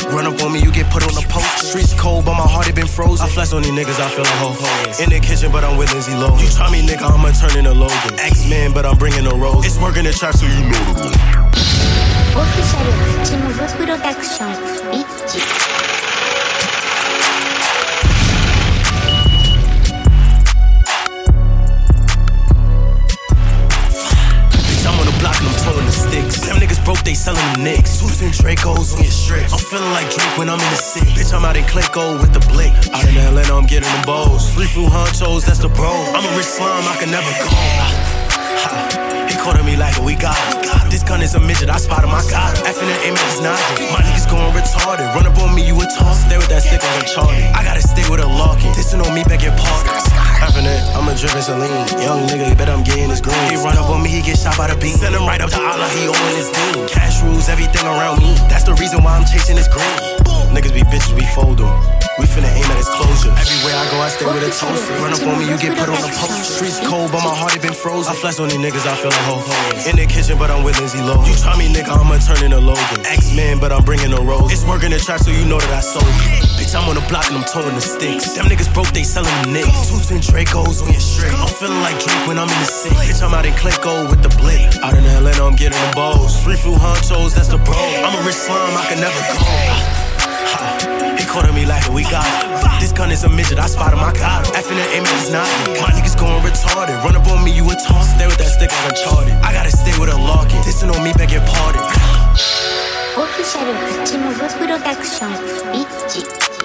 Run up on me, you get put on the post. Streets cold, but my heart it been frozen. I flex on these niggas, I feel like ho. In the kitchen, but I'm with Lindsay Lohan. You try me, nigga, I'ma turn into Logan. X-Men, but I'm bringing the rose. It's working the trap, so you know the rule. オフィシャルチムズプロダクションビッチ。 Them niggas broke, they sellin' them nicks. Suits and Dracos on your strips. I'm feeling like Drake when I'm in the city. Bitch, I'm out in Clayco with the blick. Out in Atlanta, I'm getting them bows. Free food honchos, that's the bro. I'm a rich slime, I can never go. He called me like, we got it. This gun is a midget, I spotted my god. Effing and aiming is nothing. My niggas going retarded. Run up on me, you a toss. Stay with that stick like a charted. I gotta stay with a locket. Dissing on me, beg your pardon. Effing it, I'm a driven Celine. Young nigga, you bet I'm getting his green. He run up on me, he get shot by the beam. Send him right up to Allah, he owing his due. Cash rules everything around me. That's the reason why I'm chasing this green. Niggas be bitches, we fold them. We finna aim at his closure. Everywhere I go, I stay with a toaster. Run up on me, you get put on the post. Streets cold, but my heart it been frozen. I flex on these niggas, I feel like ho. In the kitchen, but I'm with Lindsay Lohan. You try me, nigga, I'ma turn into Logan. X-Men, but I'm bringing the rose. It's working the trap, so you know that I sold it. Bitch, I'm on the block and I'm towing the sticks. Them niggas broke, they sellin' them nicks. Suits and Dracos on your strip. I'm feeling like Drake when I'm in the city. Bitch, I'm out in Clayco with the blick. Out in Atlanta, I'm getting them bows. Free food honchos, that's the bro. I'm a rich slime, I can never go. He called me like, we got it. This gun is a midget, I spotted my god. Effing and aiming is nothing. My niggas going retarded. Run up on me, you a toss. Stay with that stick like a charted. I gotta stay with a locket. Dissing on me, beg your pardon. オフィシャルチムズプロダクションビッチ。